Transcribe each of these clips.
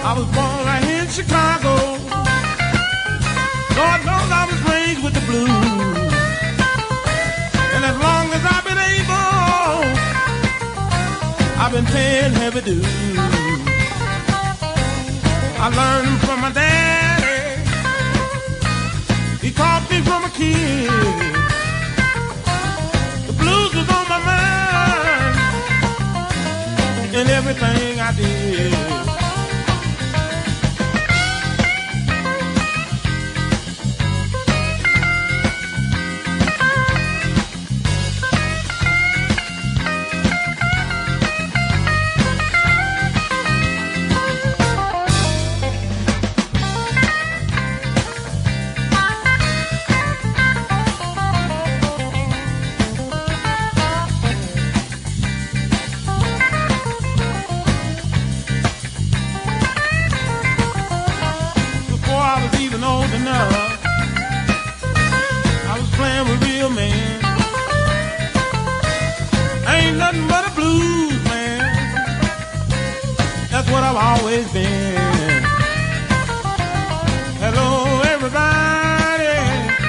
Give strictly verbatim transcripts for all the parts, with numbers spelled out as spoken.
I was born right here in Chicago. Lord knows I was raised with the blues. And as long as I've been able, I've been paying heavy dues. I learned from my daddy. He taught me from a kid. The blues was on my mind in everything I did. Always been. Hello everybody,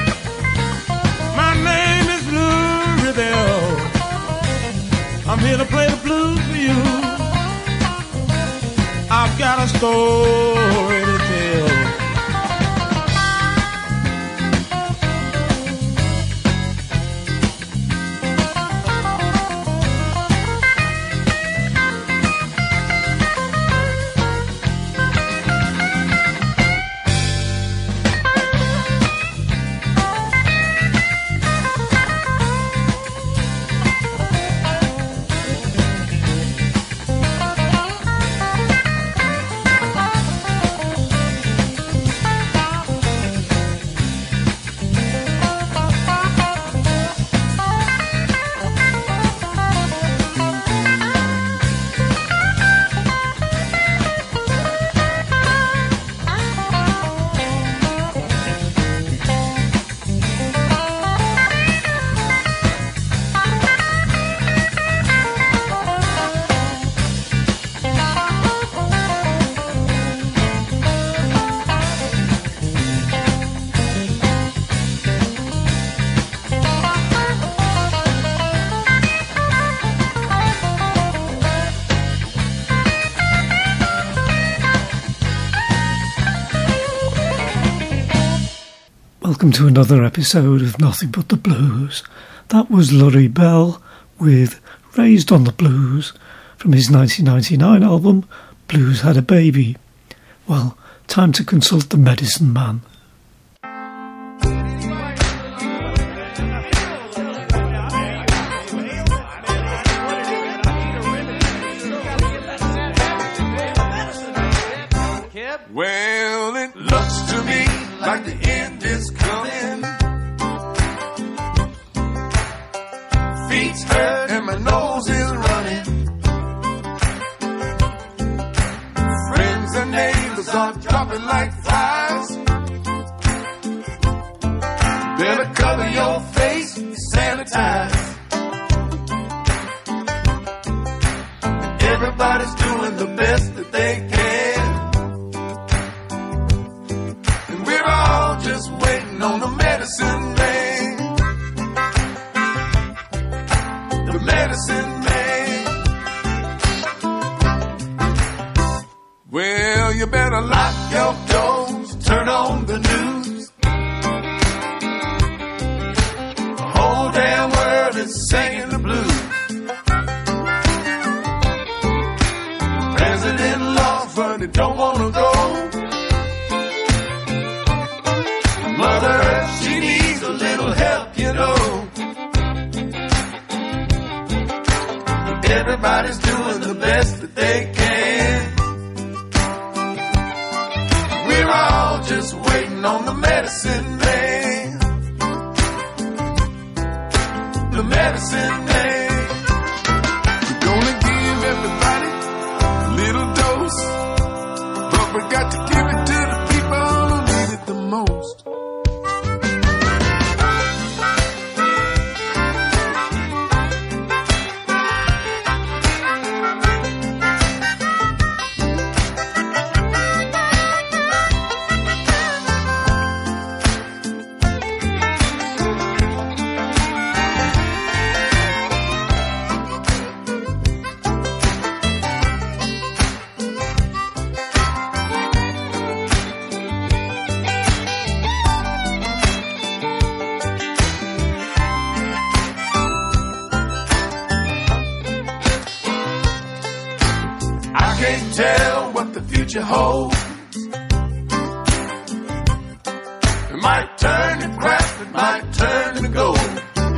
my name is Lou Ribell. I'm here to play the blues for you. I've got a story to tell. Welcome to another episode of Nothing But the Blues. That was Lurrie Bell with Raised on the Blues from his nineteen ninety-nine album Blues Had a Baby. Well, time to consult the medicine man. Well, it looks to me like the end is coming. Feet's hurt and my nose is running. Friends and neighbors are dropping like flies. Better cover your face, sanitize. Everybody's doing the best that they can. Just waiting on the medicine man. The medicine man. Well, you better lock your doors, turn on the news. The whole damn world is singing the blues. President Lawford, they don't wanna go. Mother Earth, she needs a little help, you know. Everybody's doing the best that they can. We're all just waiting on the medicine man. The medicine man. We're gonna give everybody a little dose, but we got to give it to the people who need it the most. can't tell what the future holds. It might turn to crap, it might turn to gold.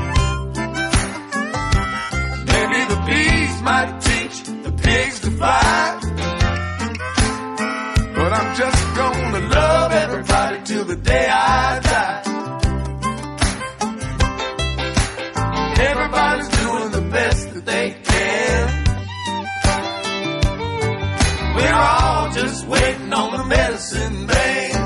Maybe the bees might teach the pigs to fly. But I'm just gonna love everybody till the day I die. Everybody's doing the best that they can. We're all just waiting on the medicine man.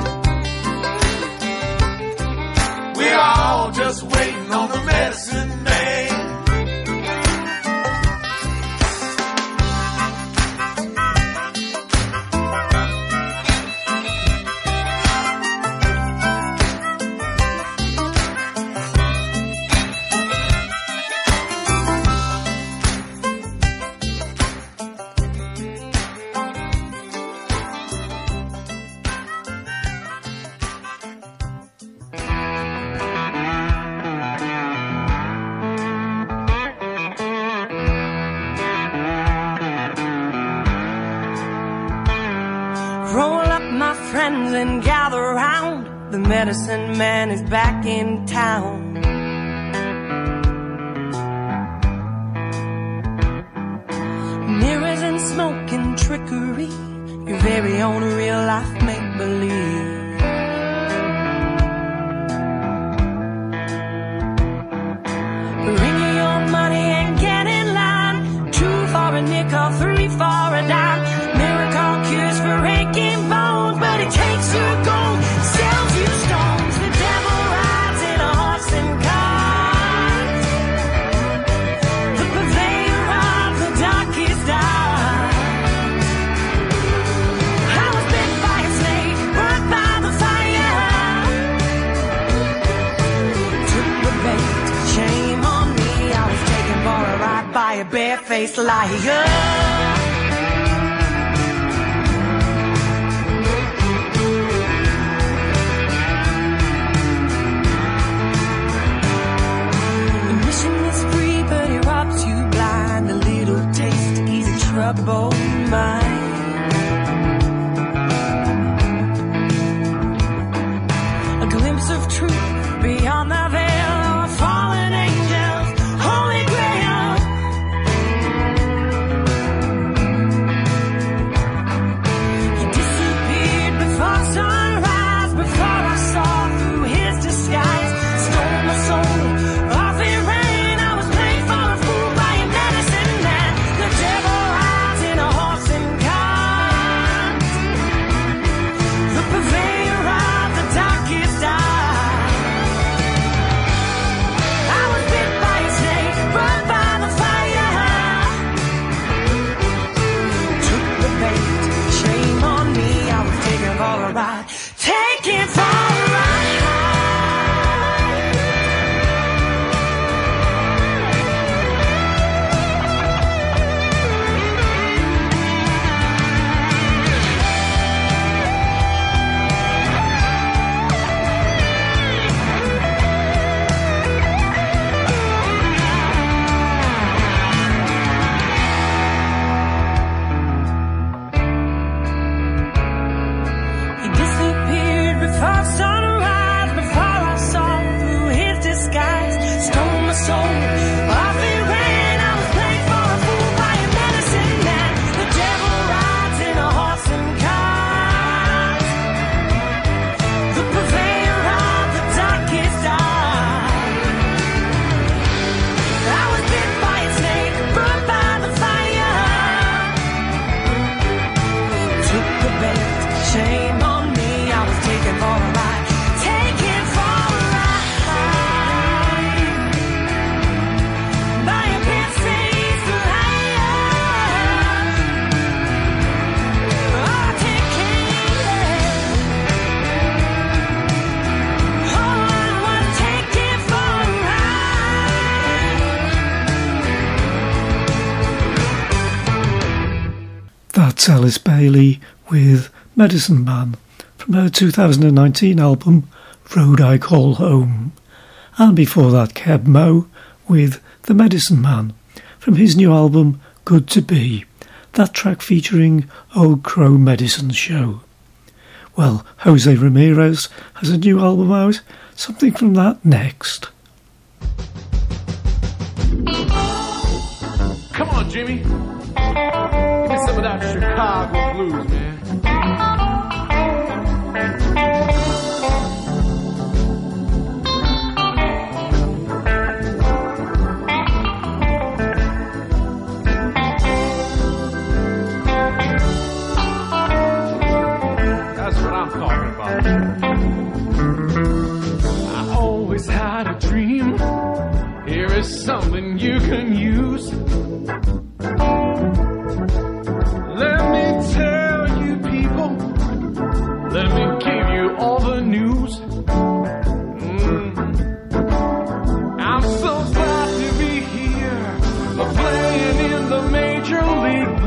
We're all just waiting on the medicine man. And gather round, the medicine man is back in town. Mirrors and smoke and trickery, your very own real life make-believe. Bring your money and get in line, two for a nickel, three for a dime. Miracle cures for aching bones, but it takes your gold, sells you stones. The devil rides in a horse and cart, the purveyor of the darkest dark. I was bitten by a snake, burnt by the fire. Took the bait, shame on me. I was taken for a ride by a barefaced liar. Troubled mind, a glimpse of truth beyond the veil of fallen angels, holy grail. He disappeared before sunrise, before I saw through his disguise. Stole my soul off in rain. I was played for a fool by a medicine man. The devil ride, take it for a ride. That's Alice Bailey with Medicine Man from her two thousand nineteen album Road I Call Home. And before that, Keb Mo with The Medicine Man from his new album Good to Be. that track featuring Old Crow Medicine Show. Well, Jose Ramirez has a new album out, something from that next. Come on, Jimmy. Give me some of that Chicago blues, man. That's what I'm talking about. I always had a dream. Here is something you can use. Let me tell you, people. Let me give you all the news. Mm. I'm so glad to be here, playing in the Major League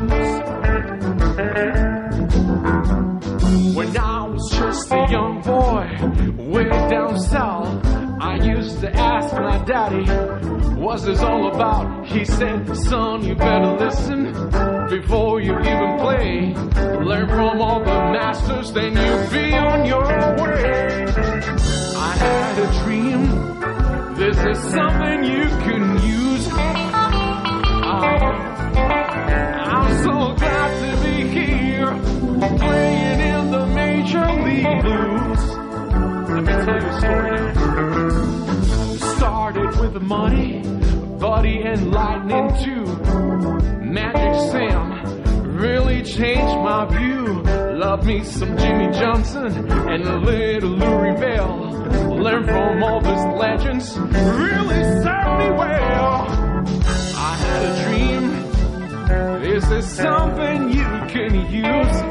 Blues. When I was just a young boy, way down south, I used to ask my daddy, what's this all about? He said, son, you better listen before you even play. Learn from all the masters, then you'll be on your way. I had a dream. This is something you can use. Uh, I'm so glad to be here, playing in the Major League Blues. Let me tell you a story now. Started with the money, Buddy and Lightning too. Magic Sam really changed my view. Love me some Jimmy Johnson and a little Louis Bell. Learn from all these legends, really served me well. I had a dream. This is something you can use.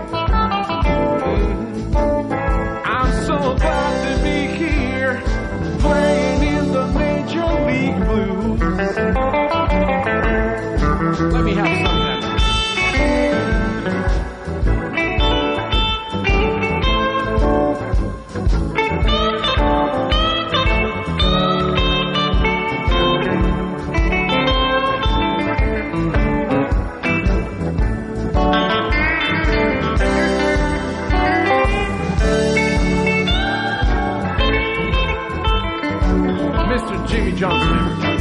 I'm so glad to be here, playing in the Major League Blues. Let me have some of that. Mister Jimmy Johnson, everybody.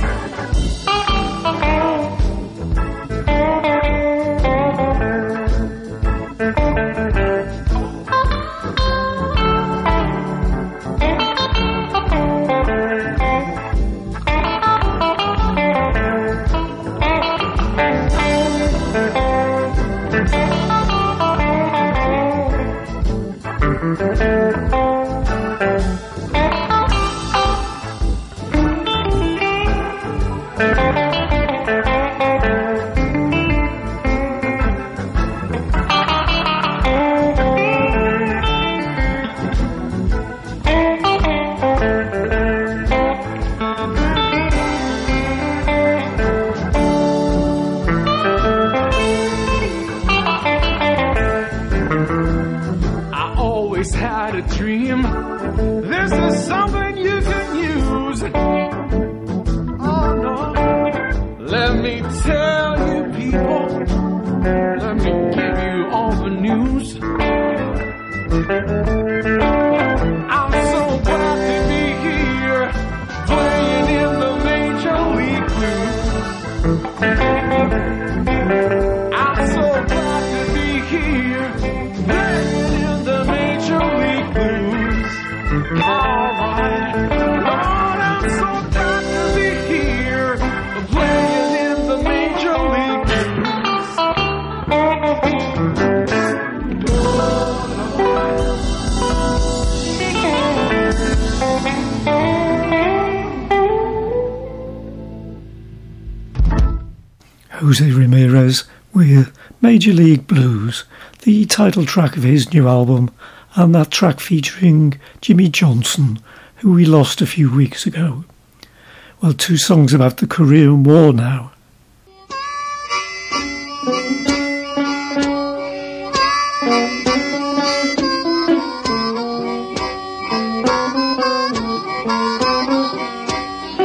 Jose Ramirez with Major League Blues, the title track of his new album, and that track featuring Jimmy Johnson, who we lost a few weeks ago. Well, two songs about the Korean War now.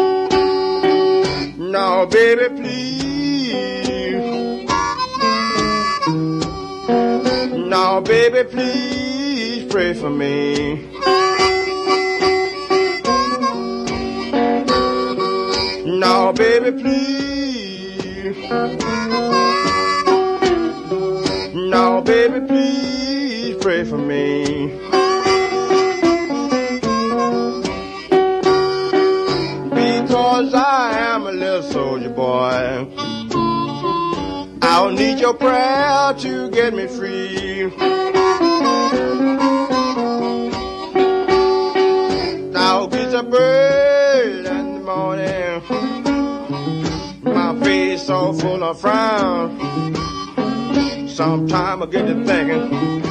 Now, baby, please Now, baby, please pray for me. Now, baby, please. Now, baby, please pray for me. Because I am a little soldier boy. I'll need your prayer to get me free. Now get a bird in the morning, my face all full of frown. Sometime I get to thinking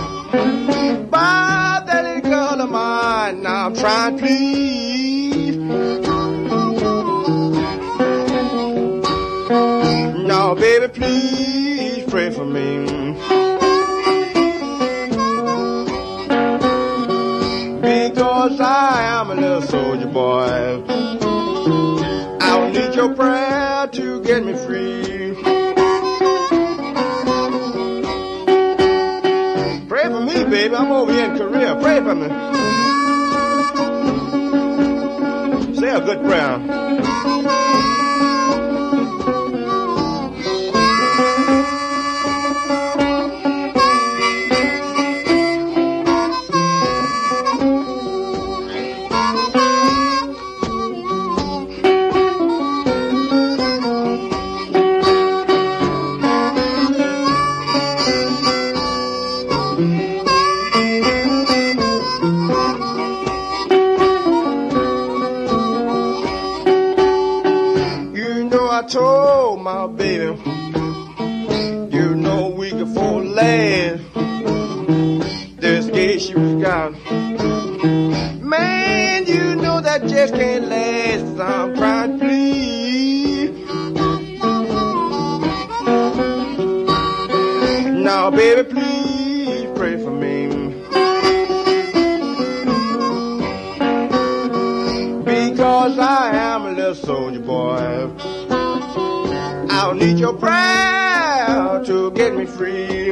about that little girl of mine. Now I'm trying to please. Now, baby, please pray for me. Because I am a little soldier boy. I'll need your prayer to get me free. Pray for me, baby. I'm over here in Korea. Pray for me. Say a good prayer. I told my baby, you know we could afford last. This day she was gone. Man, you know that just can't last. I'm trying to please. Now, baby, please pray for me. Because I am a little soldier boy. I'll need your prayer to get me free.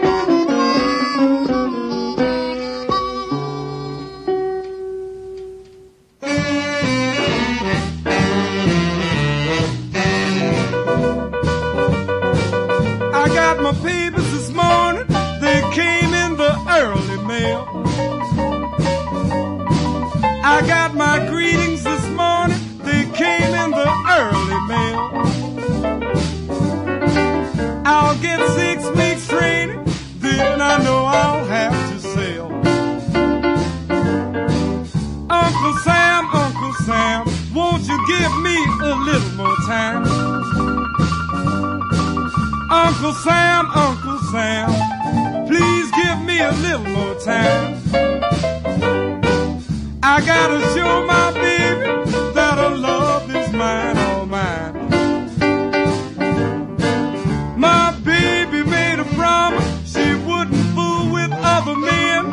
I got my papers this morning, they came in the early mail. I got my greetings this morning, they came in the early mail. I'll get six weeks training, then I know I'll have to sail. Uncle Sam, Uncle Sam, won't you give me a little more time? Uncle Sam, Uncle Sam, please give me a little more time. I gotta show my baby that her love is mine, all mine. My baby made a promise she wouldn't fool with other men.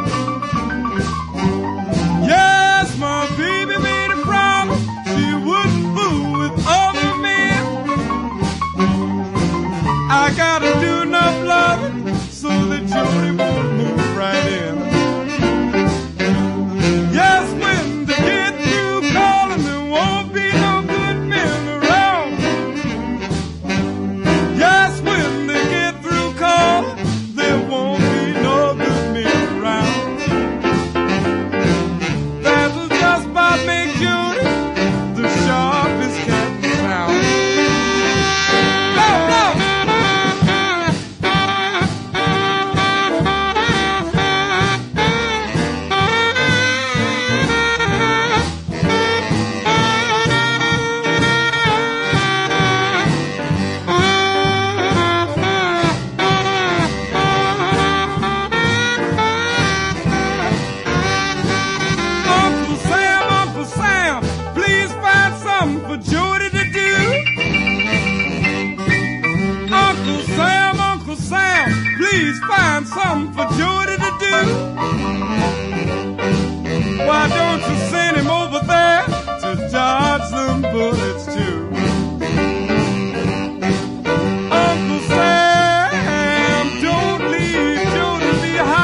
Yes, my baby made a promise she wouldn't fool with other men. I gotta do enough loving so that Jody won't move right in. Yes, when they get through calling, there won't be no good men around. Yes, when they get through calling, there won't be no good men around. That'll just about make Jody the sharpest cat in town. Go, go! Uncle Sam, Uncle Sam, please find something for Jody to do. Uncle Sam, Uncle Sam, please find something for Jody to do. Why don't you send him over there to dodge them bullets too? Uncle Sam, don't leave Jody behind.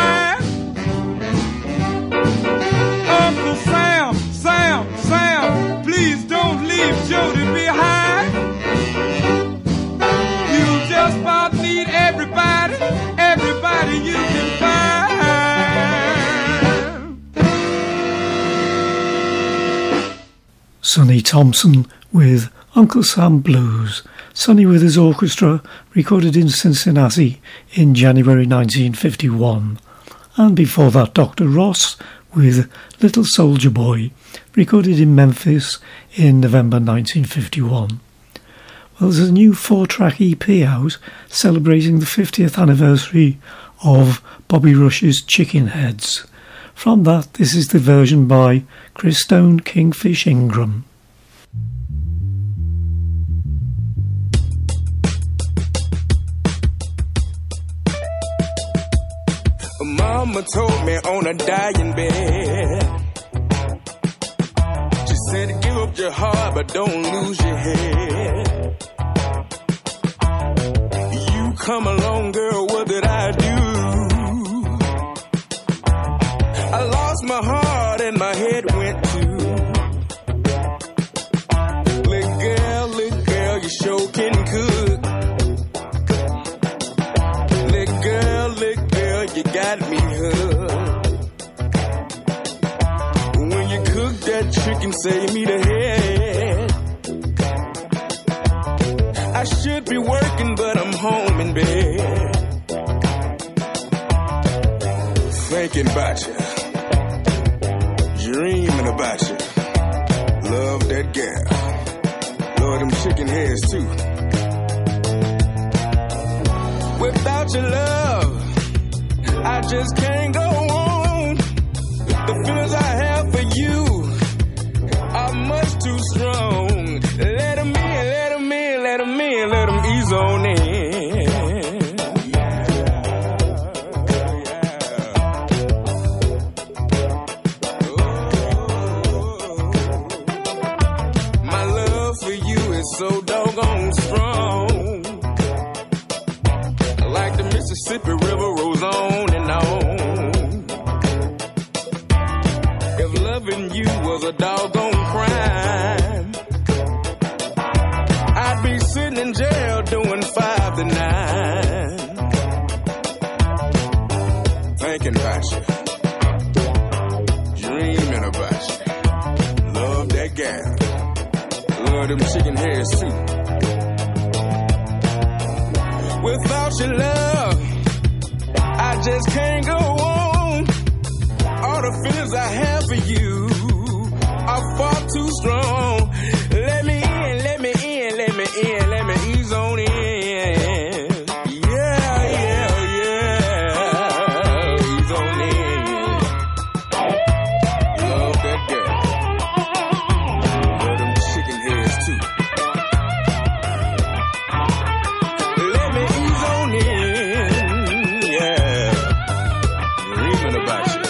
Sonny Thompson with Uncle Sam Blues. Sonny with his orchestra, recorded in Cincinnati in January nineteen fifty-one. And before that, Doctor Ross with Little Soldier Boy, recorded in Memphis in November nineteen fifty-one. Well, there's a new four-track E P out celebrating the fiftieth anniversary of Bobby Rush's Chicken Heads. From that, this is the version by Chris Stone Kingfish Ingram. Mama told me on a dying bed, she said give up your heart but don't lose your head. You come along, girl, what did I do? I lost my heart and my head went too. Little girl, little girl, you sure can cook. Little girl, little girl, you got me hooked. When you cook that chicken, save me the head. I should be working, but I'm home in bed, thinking about you, dreaming about you. Love that gal, love them chicken heads too. Without your love, I just can't go on. The feelings I have for you are much too strong. Let them in, let them in, let them in, let them ease on in. My love for you is so doggone strong. Like the Mississippi River rolls on and on. If loving you was a doggone crime, I'd be sitting in jail doing five to nine. Thinking about you, dreaming about you. Love that gal, love them chicken heads too. Without your love, I just can't go on. All the feelings I have for you are far too strong. Let me in, let me in, let me in, let me ease on in. Yeah, yeah, yeah, ease on in. Love that girl, love them chicken heads too. Let me ease on in, yeah, dreaming about you.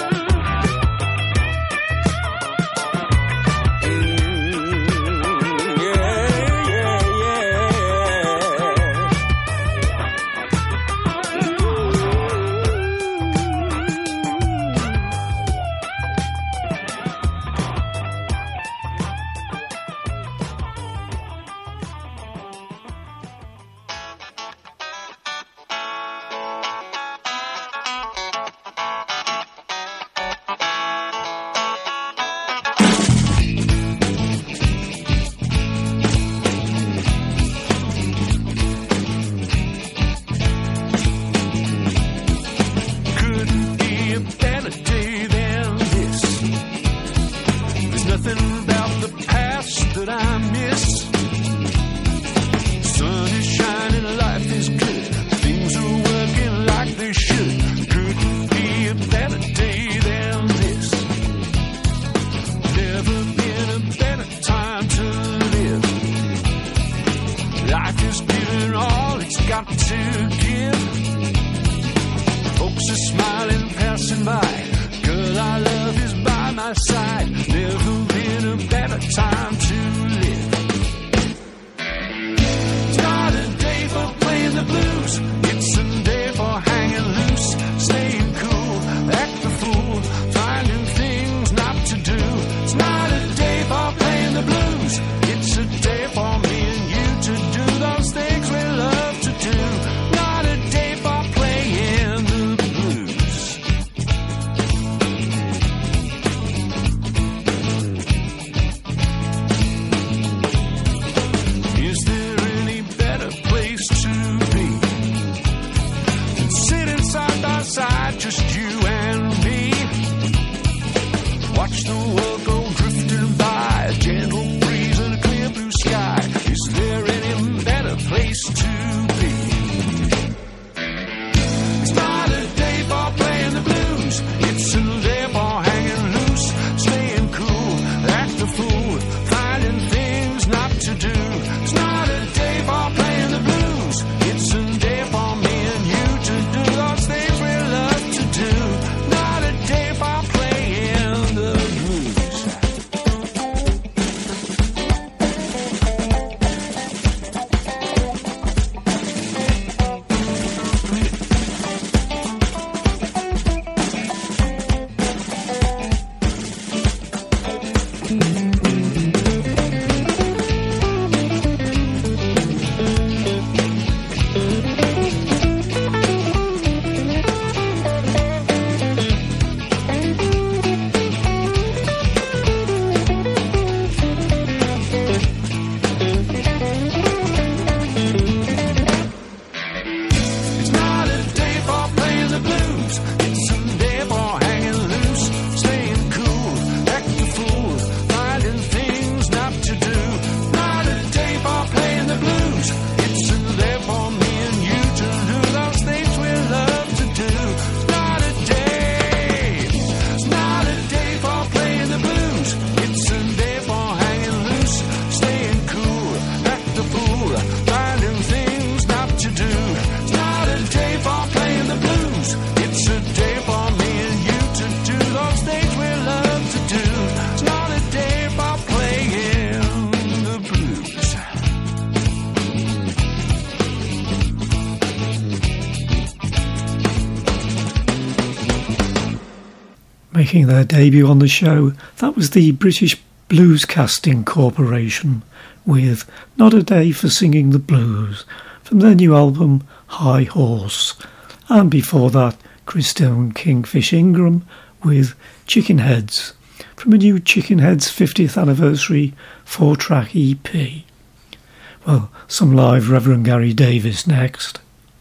Making their debut on the show, that was the British Blues Casting Corporation with Not a Day for Singing the Blues from their new album High Horse. And before that, Christine Kingfish Ingram with Chicken Heads from a new Chicken Heads fiftieth anniversary four-track E P. Well, some live Reverend Gary Davis next.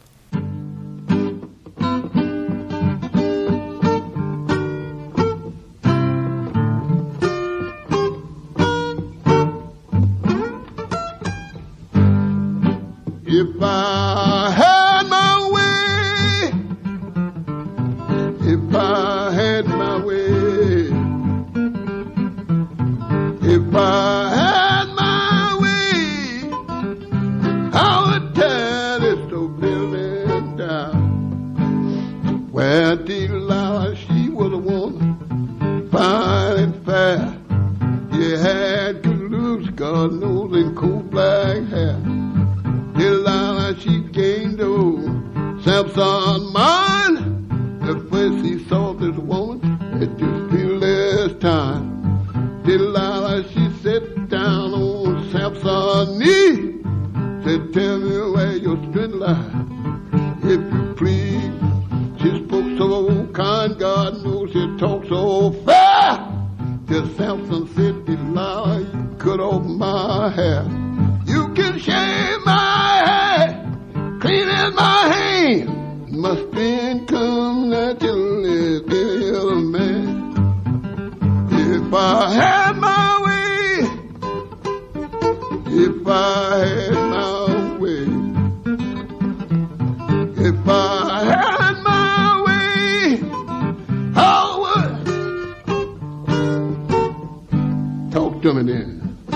If I had my way, if I had my way, if I had my way, I would tear this old building down. Where Delilah, she was a woman, fine and fair. You had good looks, God knows, and cool black hair. Delilah, she gained old Samson mind. The first he saw this woman, it just feel less time. Delilah, she sat down on Samson's knee, said, tell me where your strength lies, if you please. She spoke so kind, God knows she talked so fair. Till Samson said, Delilah, you cut off my hair. You can shave my hair, clean as my hand. Must been come naturally, dear man. If I had my way, if I had my way, if I had my way, I would. Talk to me then.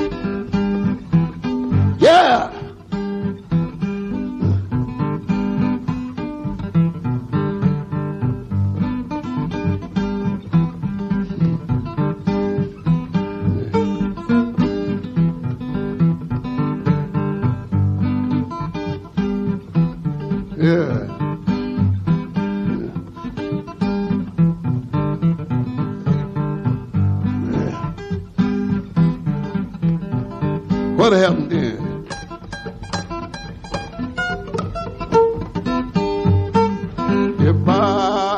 Yeah! Yeah. What happened then? If I,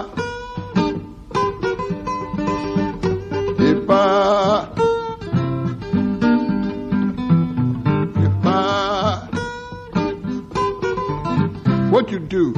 if I, if I, what you do?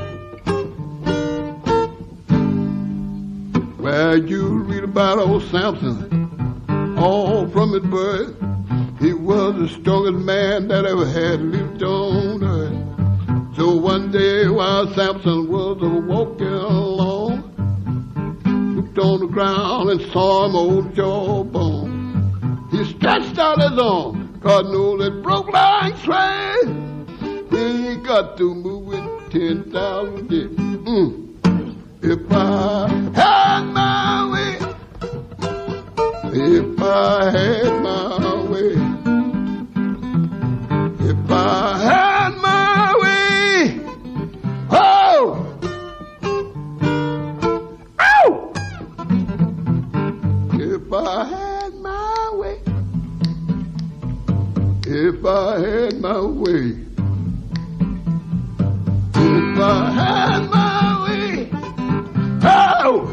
Well, you read about old Samson, all from his birth. He was the strongest man that ever had lived on earth. So one day while Samson was walking along, looked on the ground and saw him old jawbone. He stretched out his arm, God knows it broke like thread. He got to move with ten thousand days. Mm. If I had my way, if I had my way, if I had my way, oh, oh, if I had my way, if I had my way, if I had my way, oh.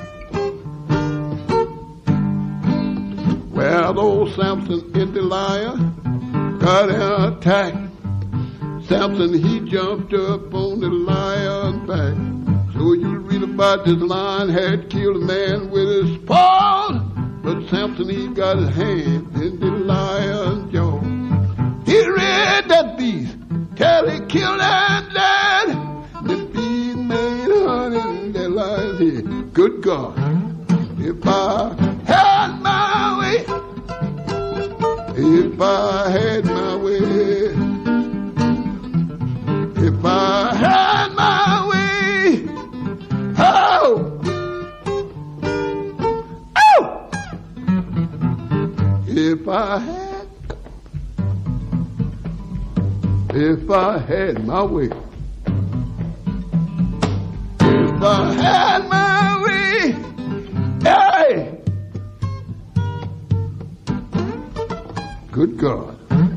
Well, old Samson and Delilah got an attack. Samson, he jumped up on the lion's back. So you read about this lion had killed a man with his paws, but Samson, he got his hand in the lion's jaw. He read that beast till he killed that lad. The beast made honey in that lion's head. Good God, if I had my way, if I had my way, if I had my way, oh, oh, if I had, if I had my way, if I had my way, Good God.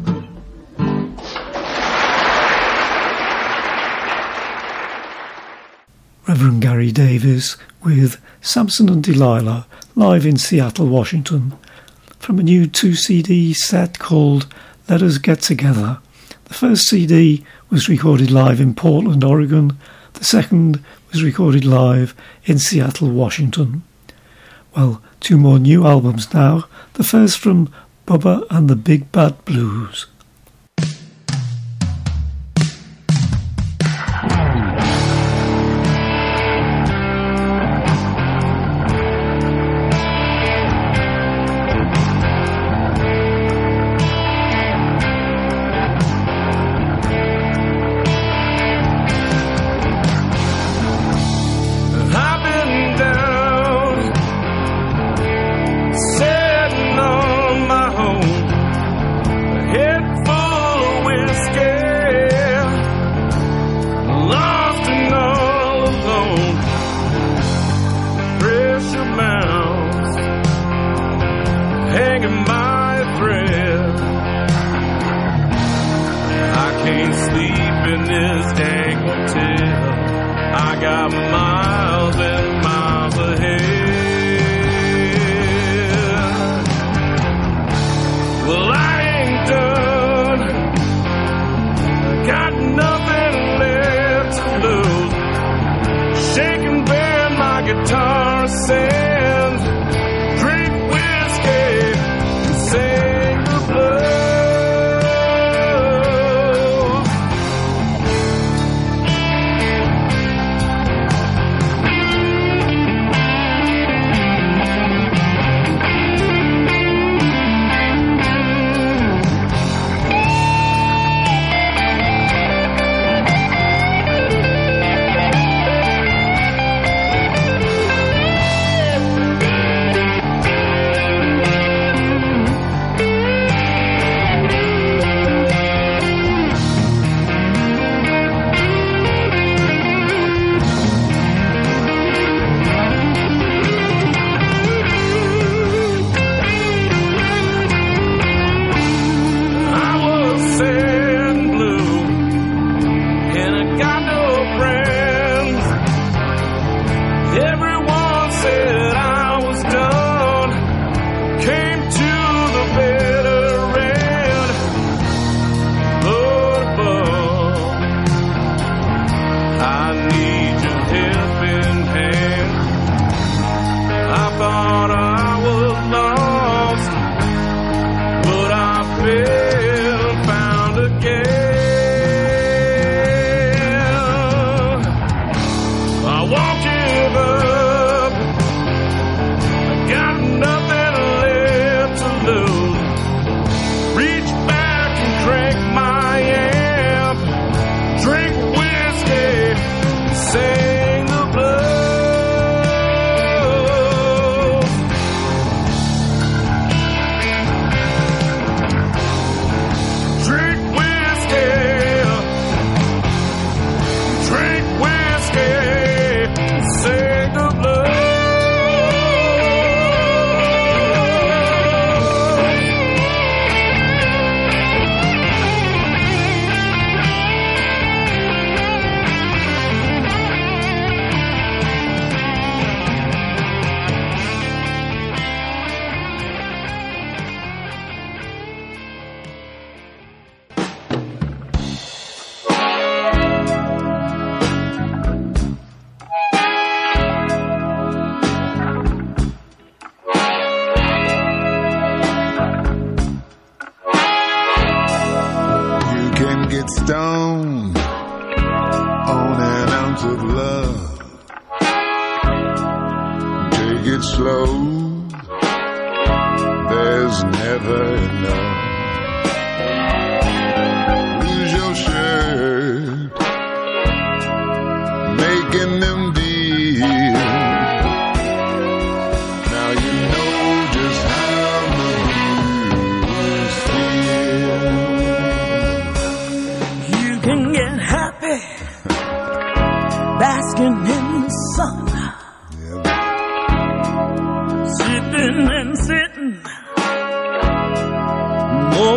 Reverend Gary Davis with Samson and Delilah live in Seattle, Washington, from a new two C D set called Let Us Get Together. The first C D was recorded live in Portland, Oregon. The second was recorded live in Seattle, Washington. Well, two more new albums now. The first from Bubba and the Big Bad Blues.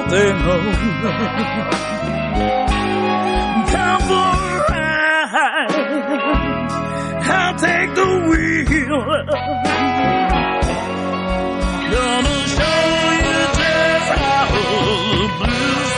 nothing home. Come for a ride, I'll take the wheel. Gonna show you just how the blues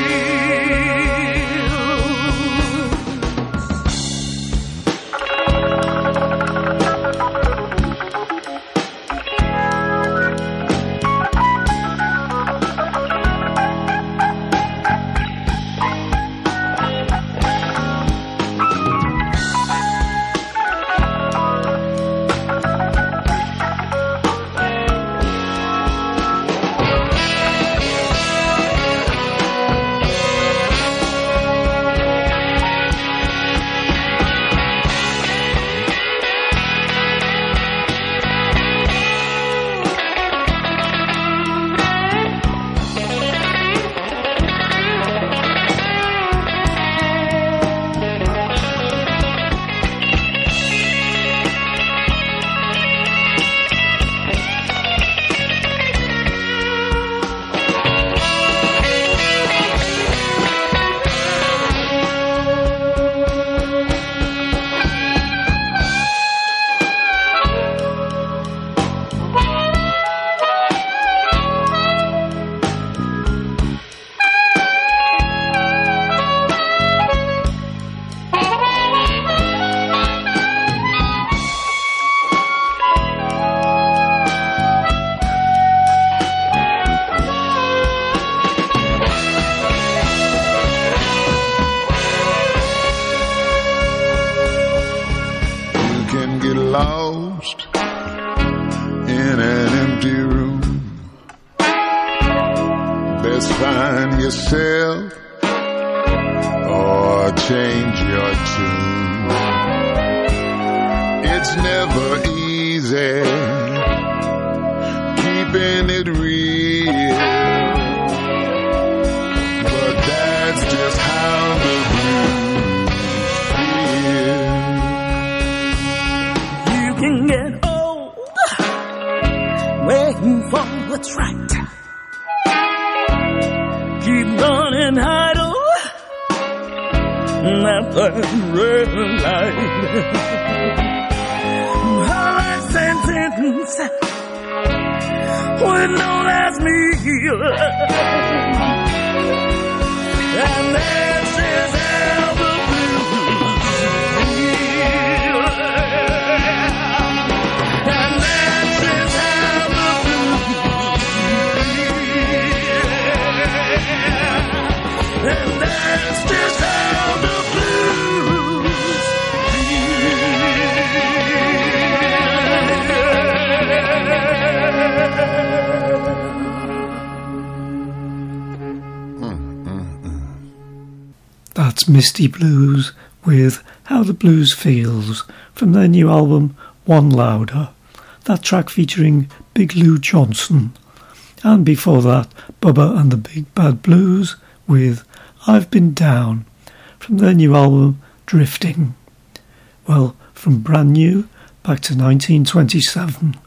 That's Misty Blues with How the Blues Feels from their new album One Louder. That track featuring Big Lou Johnson. And before that, Bubba and the Big Bad Blues with I've Been Down from their new album Drifting. Well, from brand new back to nineteen twenty-seven.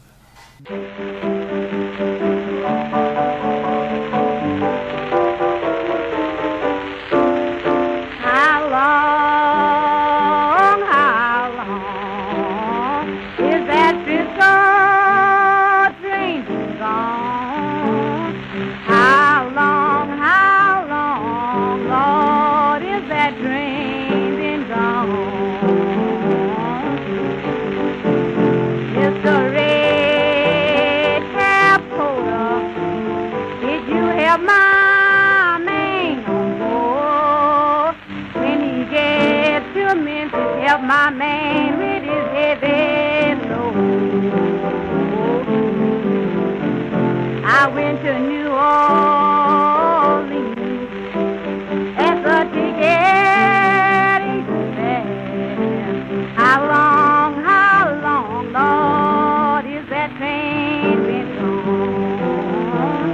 My man with his heavy load. I went to New Orleans as a ticket express. How long, how long, Lord, is that train been gone?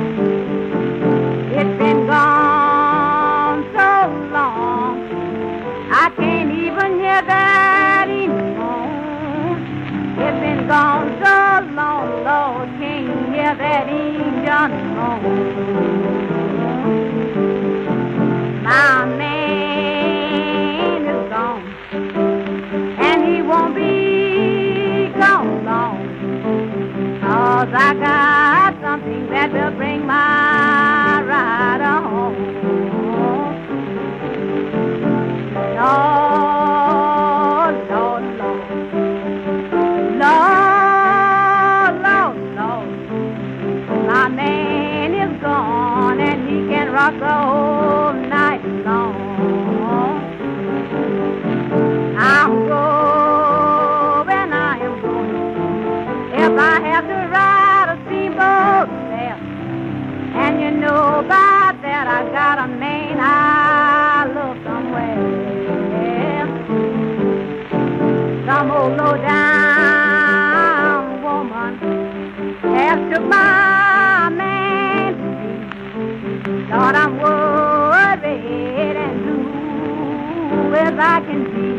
It's been gone so long, I can't even hear that anymore. It's been gone so long, Lord, can't hear that engine moan. 'cause I got something that will bring my rider home. Lord, Lord, Lord, Lord, Lord, Lord, my man is gone and he can rock the whole night long. I'm going, I am going. If I have to ride a steamboat there, and you know about that, I got a man I love somewhere. Some old low down woman has took my man to me. Lord, I'm worried and blue as I can be.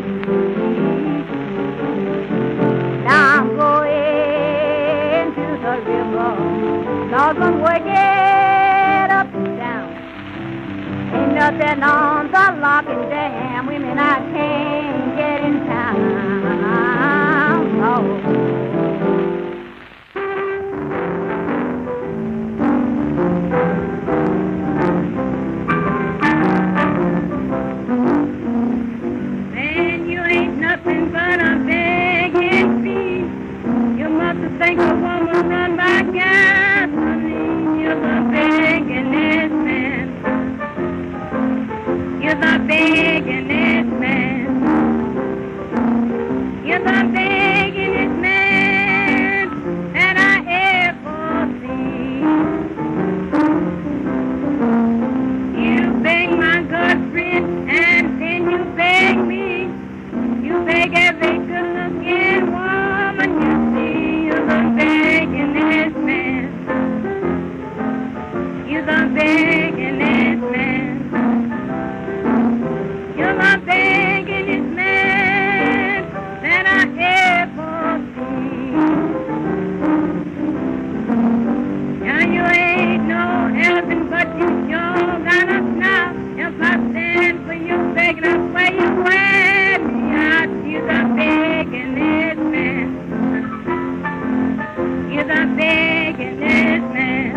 Now I'm going to the river, Lord, I'm working up and down. Ain't nothing on the lock and dam, women I can't get in town. Oh. Nothing but a begging fee. You must think a woman run by gasoline. You're the beggingest man. You're the beggingest man. You're the beggingest man that I ever seen. You beg my good friend and then you beg me. You beg every good-looking woman you see. You're the beggingest man. You're the beggingest man. You're the beggingest man that I ever see. Now you ain't no elephant, but you sure got a snout. If I stand for you begging, I swear you wear me. You're the beggingest man. You're the beggingest man.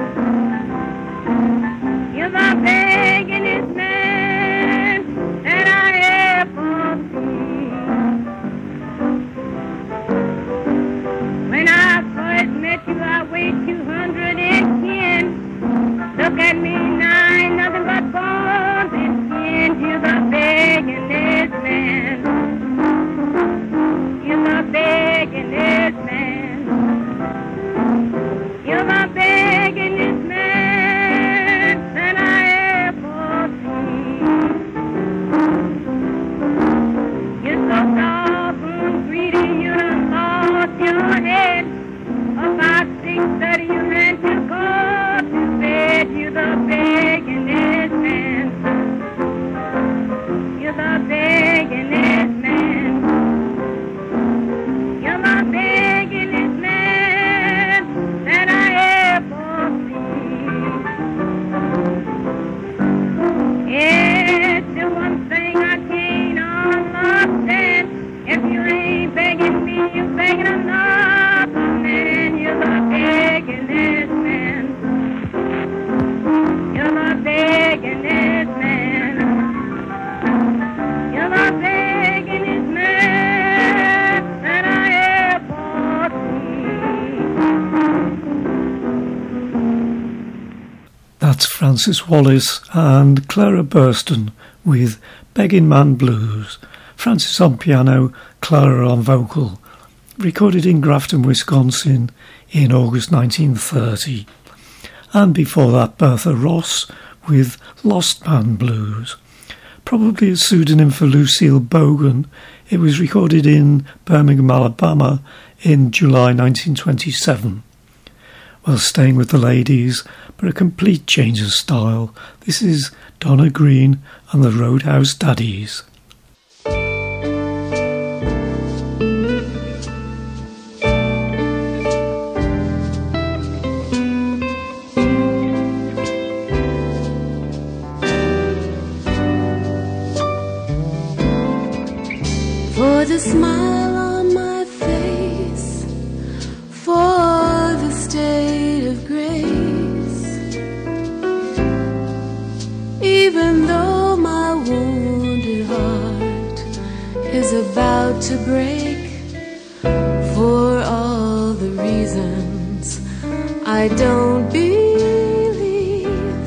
You're the beggingest man that I ever seen. When I first met you, I weighed two hundred ten. Look at me now, ain't nothing but bones and skin. You're the beggingest man. You're the beggingest man. You're the beggingest man that I ever seen. You're so doggone greedy, you done lost your head. About six thirty, you had to go to bed. You're the beggingest man. You're the beggingest man. You're the beggingest man that I ever seen. It's the one thing I can't understand. If you ain't begging me, you're begging another man. You're the beggingest man. You're the beggingest man. You're the beggingest man that I ever seen. That's Francis Wallace and Clara Burston with Begging Man Blues. Francis on piano, Clara on vocal. Recorded in Grafton, Wisconsin in August nineteen thirty. And before that, Bertha Ross with Lost Man Blues. Probably a pseudonym for Lucille Bogan, it was recorded in Birmingham, Alabama in July nineteen twenty-seven. Well, staying with the ladies, but a complete change of style. This is Donna Green and the Roadhouse Daddies. For the smile on my face, for the stay break for all the reasons I don't believe.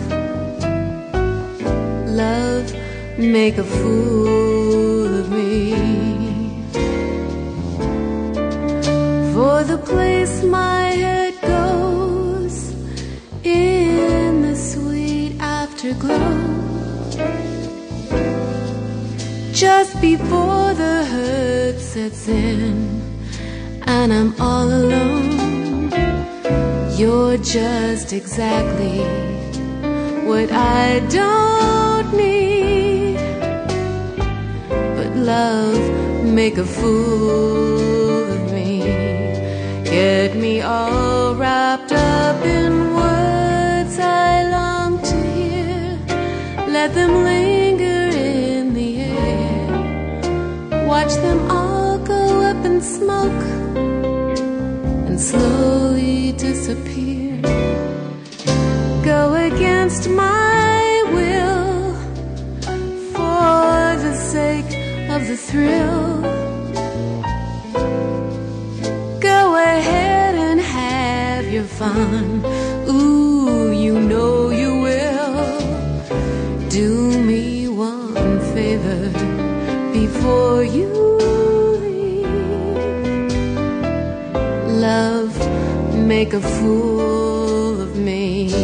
Love make a fool of me. For the place my head goes in the sweet afterglow, just before the hurt sets in and I'm all alone. You're just exactly what I don't need. But love make a fool of me, get me all wrapped up in words I long to hear. Let them linger in the air, watch them all go up in smoke and slowly disappear. Go against my will for the sake of the thrill. Go ahead and have your fun. Ooh, you know you will. Do me one favor before you leave. Love make a fool of me.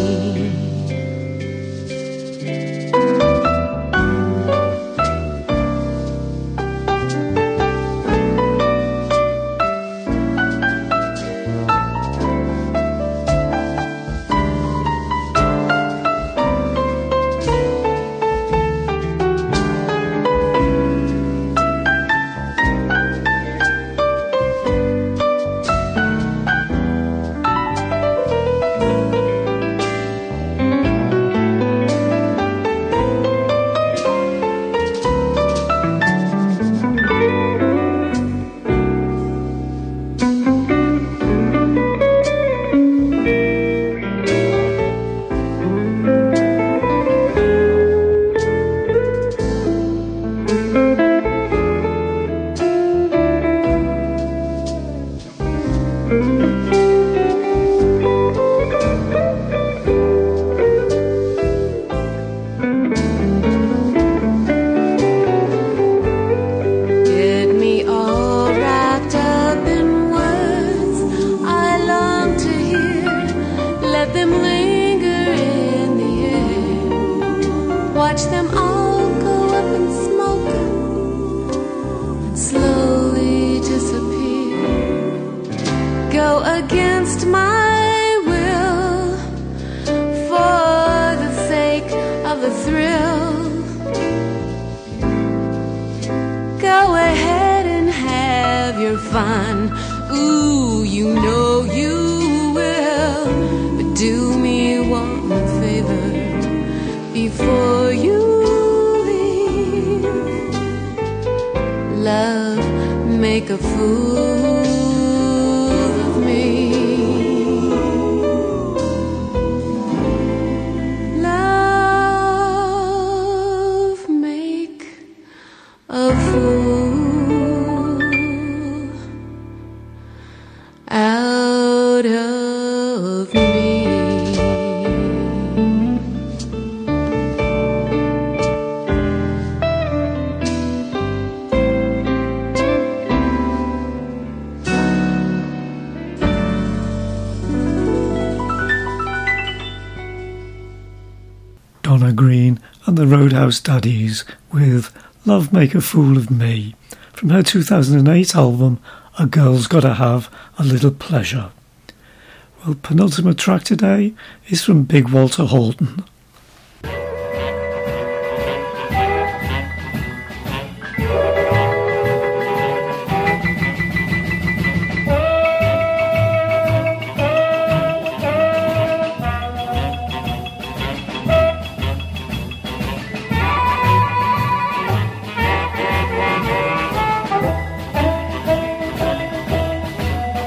Donna Green and the Roadhouse Daddies with Love Make a Fool of Me from her two thousand eight album A Girl's Gotta Have a Little Pleasure. Well, penultimate track today is from Big Walter Horton.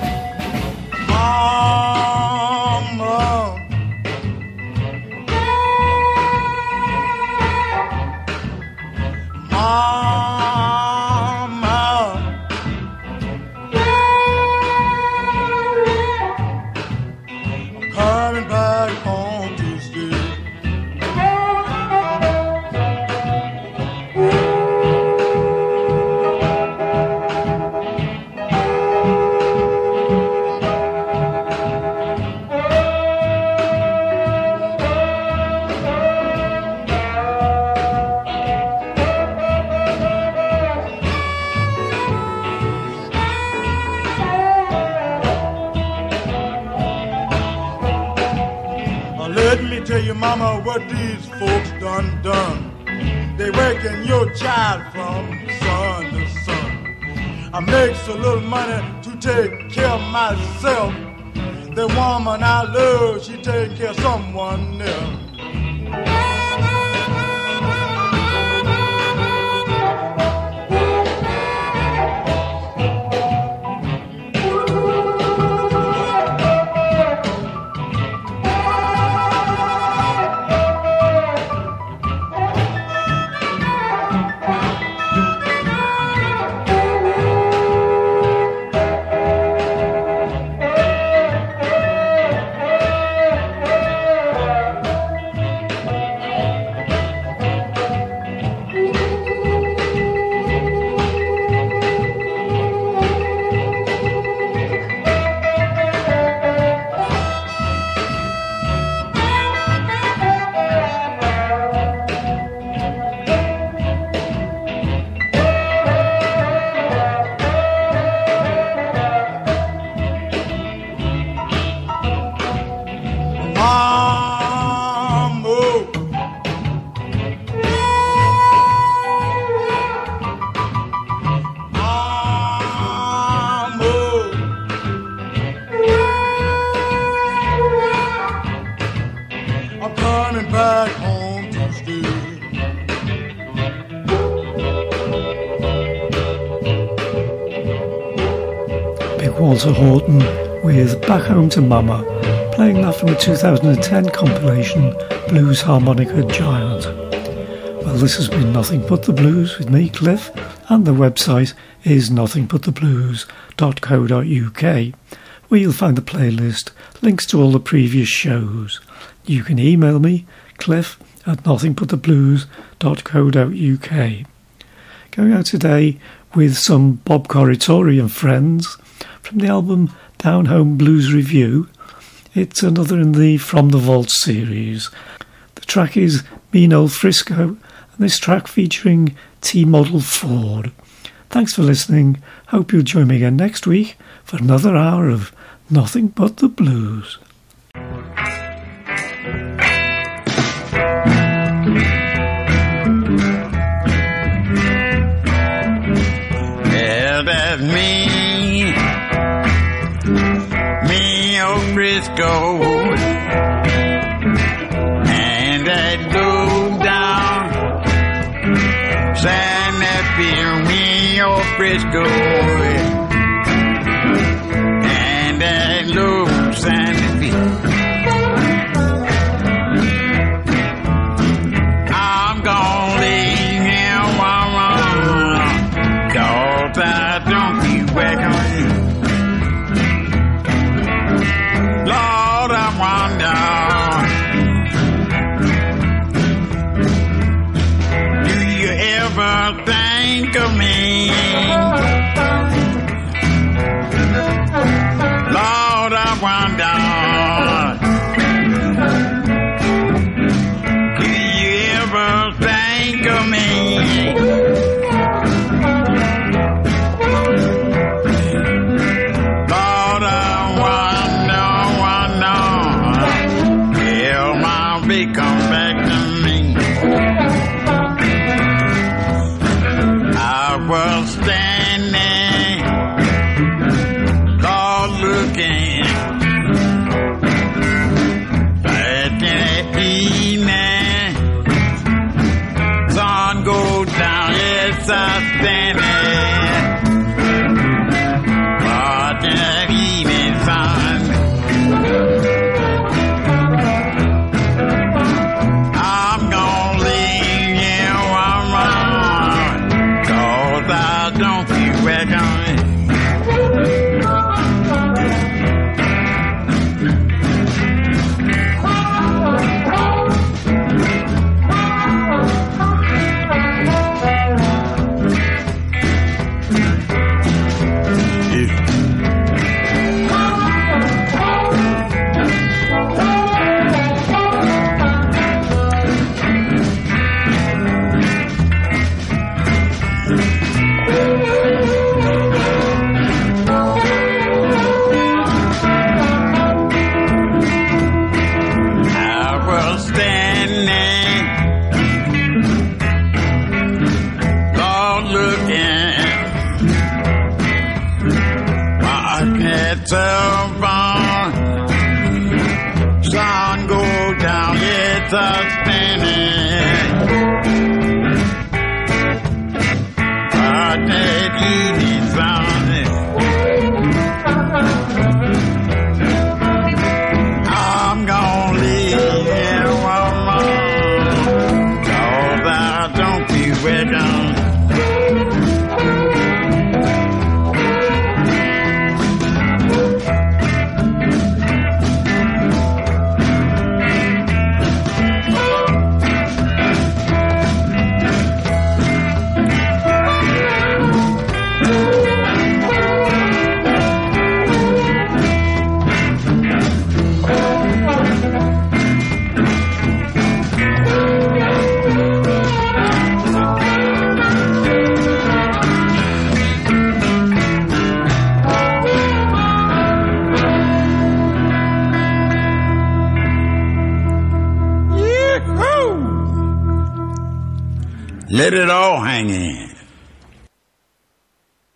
Mama, me tell you, mama, what these folks done done. They waking your child from sun to sun. I makes a little money to take care of myself. The woman I love, she take care of someone else. Walter Horton with Back Home to Mama, playing that from the two thousand ten compilation Blues Harmonica Giant. Well, this has been Nothing But the Blues with me, Cliff, and the website is nothing but the blues dot co dot uk, where you'll find the playlist, links to all the previous shows. You can email me, cliff at nothing but the blues dot co dot uk. Going out today with some Bob Corritore and friends from the album Down Home Blues Review. It's another in the From the Vault series. The track is Mean Old Frisco, and this track featuring T-Model Ford. Thanks for listening. Hope you'll join me again next week for another hour of Nothing But the Blues. Well, that's me. Frisco, and I go down Santa Fe, me old Frisco, and I love Santa Fe. I'm gonna leave him alone, 'cause I don't keep working. Lord, I wonder, do you ever think of me that telephone. Sun goes down, it's a spinning. But that evening sound, I'm gonna leave here one more, 'cause I don't feel well done. Let it all hang in.